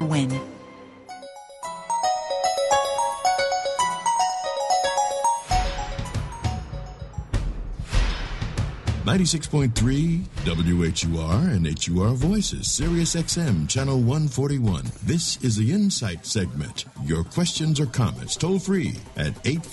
win. 96.3 WHUR and HUR Voices, Sirius XM, Channel 141. This is the Insight segment. Your questions or comments toll free at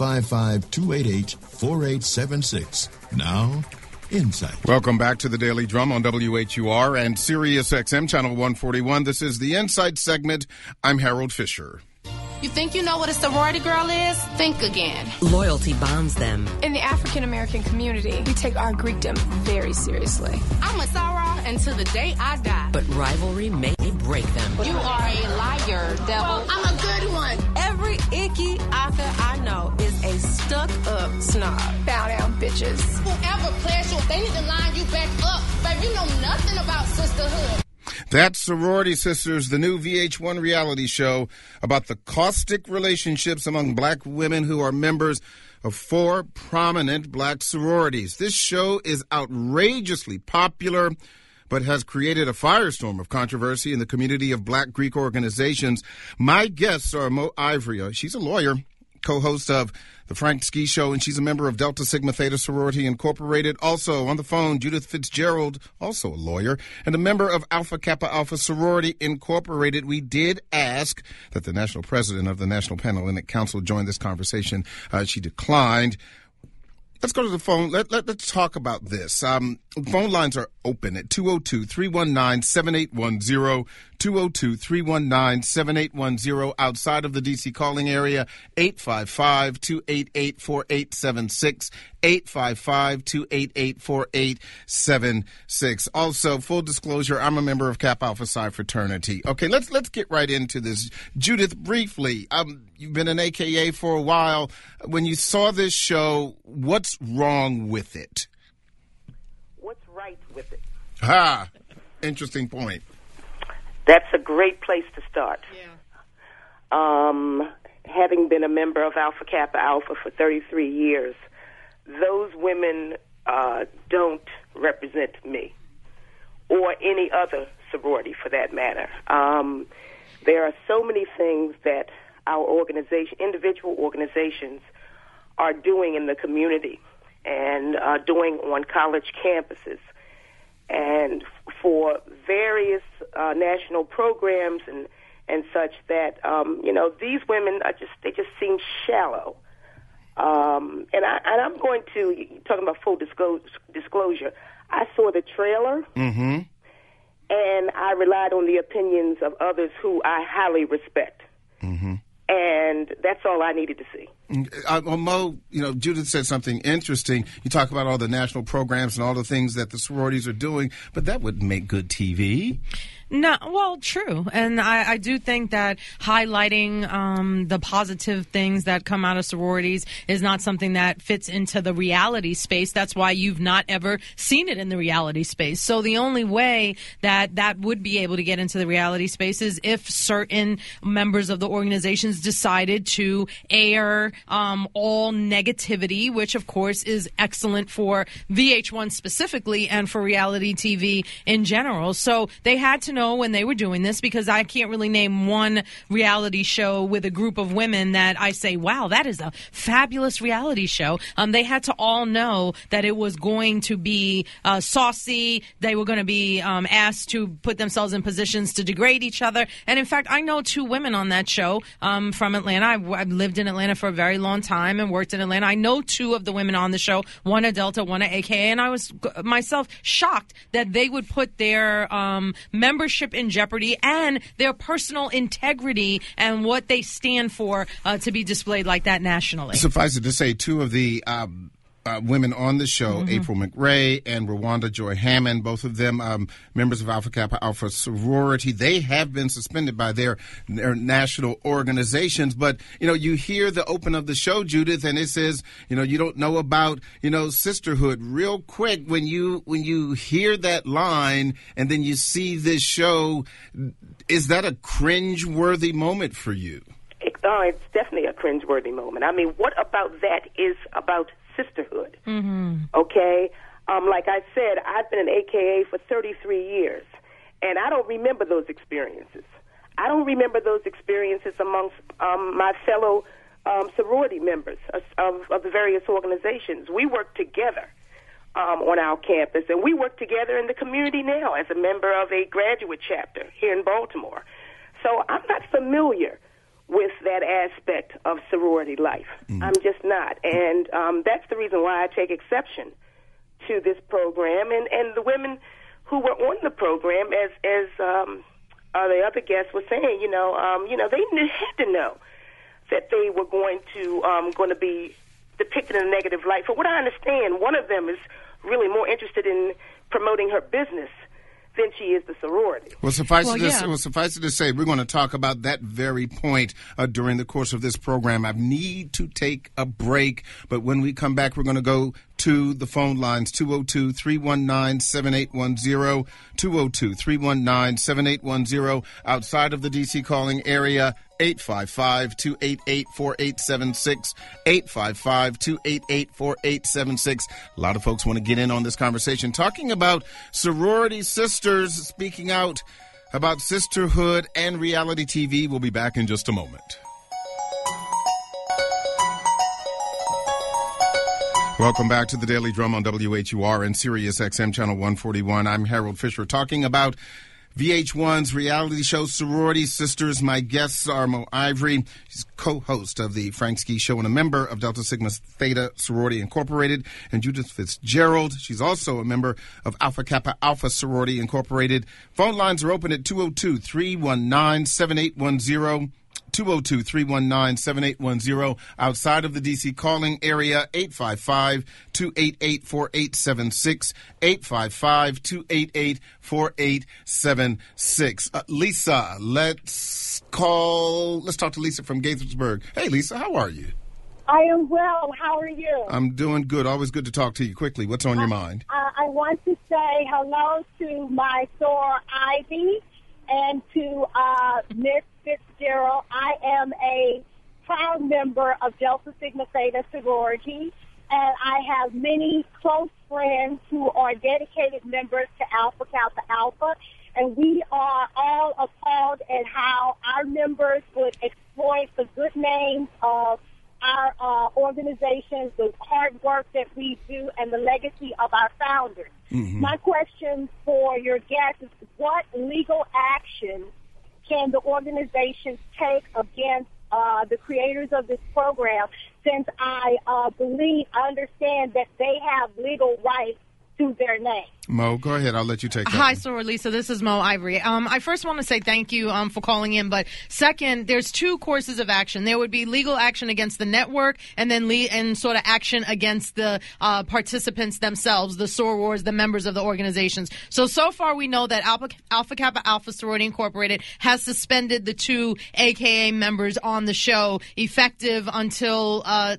855-288-4876. Now, Insight. Welcome back to the Daily Drum on WHUR and Sirius XM, Channel 141. This is the Insight segment. I'm Harold Fisher. You think you know what a sorority girl is? Think again. Loyalty bonds them. In the African American community, we take our Greekdom very seriously. I'm a soror until the day I die. But rivalry may break them. You are a liar, devil. Well, I'm a good one. Every icky author I know is a stuck-up snob. Bow down, bitches. Whoever played you, they need to line you back up. Baby, you know nothing about sisterhood. That's Sorority Sisters, the new VH1 reality show about the caustic relationships among black women who are members of 4 prominent black sororities. This show is outrageously popular, but has created a firestorm of controversy in the community of black Greek organizations. My guests are Mo Ivory. She's a lawyer, co-host of The Frank Ski Show, and she's a member of Delta Sigma Theta Sorority Incorporated. Also on the phone, Judith Fitzgerald, also a lawyer, and a member of Alpha Kappa Alpha Sorority Incorporated. We did ask that the national president of the National Panhellenic Council join this conversation. She declined. Let's go to the phone. Let's talk about this. Phone lines are open at 202-319-7810, 202-319-7810. Outside of the D.C. calling area, 855-288-4876, 855-288-4876. Also, full disclosure, I'm a member of Kappa Alpha Psi fraternity. Okay, let's get right into this. Judith, briefly, you've been an AKA for a while. When you saw this show, what's wrong with it? What's right with it? Interesting point. That's a great place to start. Yeah. Having been a member of Alpha Kappa Alpha for 33 years, those women don't represent me or any other sorority for that matter. There are so many things that our organization, individual organizations, are doing in the community and doing on college campuses and for various national programs and such that, these women are they just seem shallow. And I'm going to, talking about full disclosure, I saw the trailer, and I relied on the opinions of others who I highly respect. And that's all I needed to see. Mo, Judith said something interesting. You talk about all the national programs and all the things that the sororities are doing, but that wouldn't make good TV. No, well, true. And I do think that highlighting the positive things that come out of sororities is not something that fits into the reality space. That's why you've not ever seen it in the reality space. So the only way that would be able to get into the reality space is if certain members of the organizations decided to air all negativity, which, of course, is excellent for VH1 specifically and for reality TV in general. So they had to know when they were doing this, because I can't really name one reality show with a group of women that I say, wow, that is a fabulous reality show. They had to all know that it was going to be saucy. They were going to be asked to put themselves in positions to degrade each other. And in fact, I know 2 women on that show from Atlanta. I've lived in Atlanta for a very long time and worked in Atlanta. I know 2 of the women on the show, one a Delta, one a AKA, and I was myself shocked that they would put their membership in jeopardy and their personal integrity and what they stand for to be displayed like that nationally. Suffice it to say, 2 of the women on the show, April McRae and Rwanda Joy Hammond, both of them members of Alpha Kappa Alpha Sorority. They have been suspended by their national organizations. But, you hear the open of the show, Judith, and it says, you don't know about, sisterhood. Real quick, when you hear that line and then you see this show, is that a cringe-worthy moment for you? It's definitely a cringe-worthy moment. I mean, what about that is about sisterhood? Okay? Like I said, I've been an AKA for 33 years, and I don't remember those experiences. I don't remember those experiences amongst my fellow sorority members of the various organizations. We work together on our campus, and we work together in the community now as a member of a graduate chapter here in Baltimore. So I'm not familiar with that aspect of sorority life. I'm just not. And that's the reason why I take exception to this program. And the women who were on the program, as the other guests were saying, they had to know that they were going to be depicted in a negative light. For what I understand, one of them is really more interested in promoting her business than she is the sorority. Well, suffice it to say, we're going to talk about that very point during the course of this program. I need to take a break, but when we come back, we're going to go to the phone lines, 202-319-7810, 202-319-7810, outside of the D.C. calling area, 855-288-4876, 855-288-4876. A lot of folks want to get in on this conversation, talking about sorority sisters speaking out about sisterhood and reality TV. We'll be back in just a moment. Welcome back to the Daily Drum on WHUR and Sirius XM Channel 141. I'm Harold Fisher, talking about VH1's reality show Sorority Sisters. My guests are Mo Ivory. She's co-host of the Frank Ski Show and a member of Delta Sigma Theta Sorority Incorporated, and Judith Fitzgerald. She's also a member of Alpha Kappa Alpha Sorority Incorporated. Phone lines are open at 202-319-7810. 202-319-7810. Outside of the D.C. calling area, 855-288-4876, 855-288-4876. Lisa, let's talk to Lisa from Gaithersburg. Hey, Lisa, how are you? I am well. How are you? I'm doing good. Always good to talk to you. Quickly, what's on your mind? I want to say hello to my soror Ivy and to Miss Fitzgerald. I am a proud member of Delta Sigma Theta sorority, and I have many close friends who are dedicated members to Alpha Kappa Alpha, and we are all appalled at how our members would exploit the good names of our organizations, the hard work that we do, and the legacy of our founders. Mm-hmm. My question for your guests is, what legal action can the organizations take against the creators of this program, since I understand that they have legal rights to their name? Mo, go ahead. I'll let you take that. Hi, Soror Lisa. This is Mo Ivory. I first want to say thank you for calling in, but second, there's two courses of action. There would be legal action against the network, and then sort of action against the participants themselves, the sorors, the members of the organizations. So far we know that Alpha Kappa Alpha Sorority Incorporated has suspended the two AKA members on the show effective until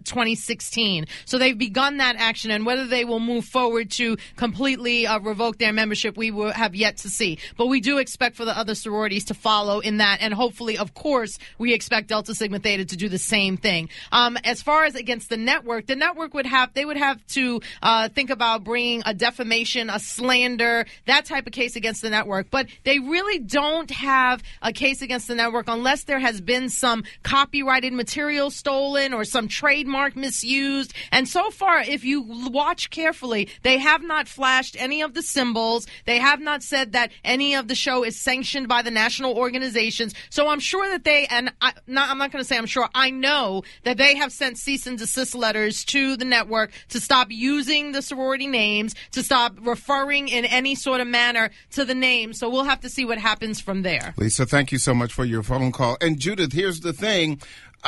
2016. So they've begun that action, and whether they will move forward to completely revoke their membership, we will have yet to see. But we do expect for the other sororities to follow in that, and hopefully, of course, we expect Delta Sigma Theta to do the same thing. As far as against the network would have to think about bringing a defamation, a slander, that type of case against the network. But they really don't have a case against the network unless there has been some copyrighted material stolen or some trademark misused. And so far, if you watch carefully, they have not flashed any of the symbols. They have not said that any of the show is sanctioned by the national organizations. So I'm sure that I'm not going to say I'm sure, I know that they have sent cease and desist letters to the network to stop using the sorority names, to stop referring in any sort of manner to the names. So we'll have to see what happens from there. Lisa, thank you so much for your phone call. And Judith, here's the thing.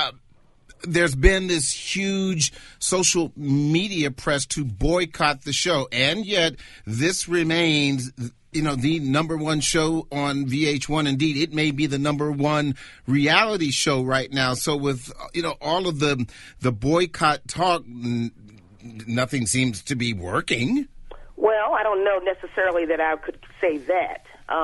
There's been this huge social media press to boycott the show, and yet this remains, the number one show on VH1. Indeed, it may be the number one reality show right now. So with, all of the boycott talk, nothing seems to be working. Well, I don't know necessarily that I could say that.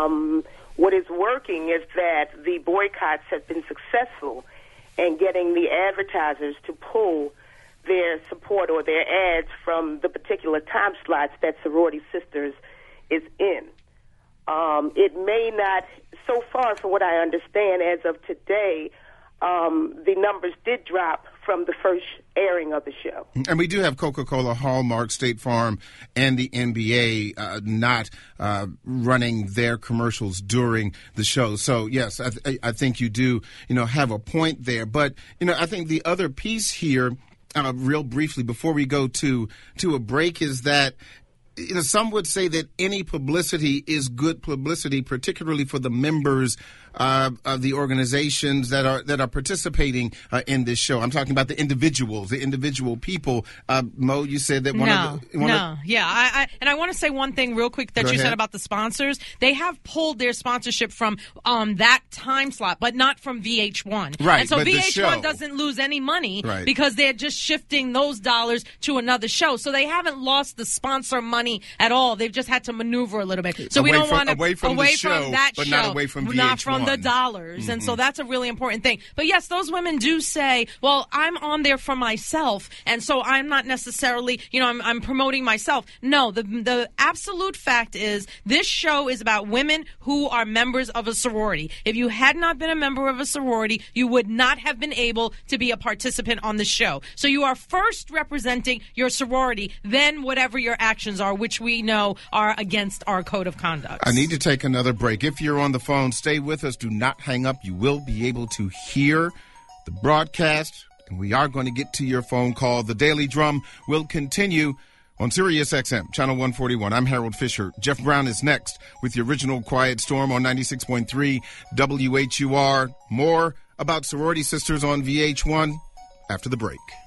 What is working is that the boycotts have been successful and getting the advertisers to pull their support or their ads from the particular time slots that Sorority Sisters is in. It may not, so far from what I understand as of today, the numbers did drop from the first airing of the show. And we do have Coca-Cola, Hallmark, State Farm, and the NBA not running their commercials during the show. So, yes, I think you do, have a point there. But, I think the other piece here, real briefly, before we go to a break, is that some would say that any publicity is good publicity, particularly for the members of the organizations that are participating in this show. I'm talking about the individual people. Mo, you said that I want to say one thing real quick that you said about the sponsors. They have pulled their sponsorship from that time slot, but not from VH1. Right. And so VH1 doesn't lose any money because they're just shifting those dollars to another show. So they haven't lost the sponsor money at all. They've just had to maneuver a little bit. So we don't want to away from that show, not away from VH1. Not from the dollars. Mm-hmm. And so that's a really important thing. But yes, those women do say, well, I'm on there for myself, and so I'm not necessarily, I'm promoting myself. No, the absolute fact is this show is about women who are members of a sorority. If you had not been a member of a sorority, you would not have been able to be a participant on the show. So you are first representing your sorority, then whatever your actions are, which we know are against our code of conduct. I need to take another break. If you're on the phone, stay with us. Do not hang up. You will be able to hear the broadcast, and we are going to get to your phone call. The Daily Drum will continue on Sirius XM, Channel 141. I'm Harold Fisher. Jeff Brown is next with the original Quiet Storm on 96.3 WHUR. More about sorority sisters on VH1 after the break.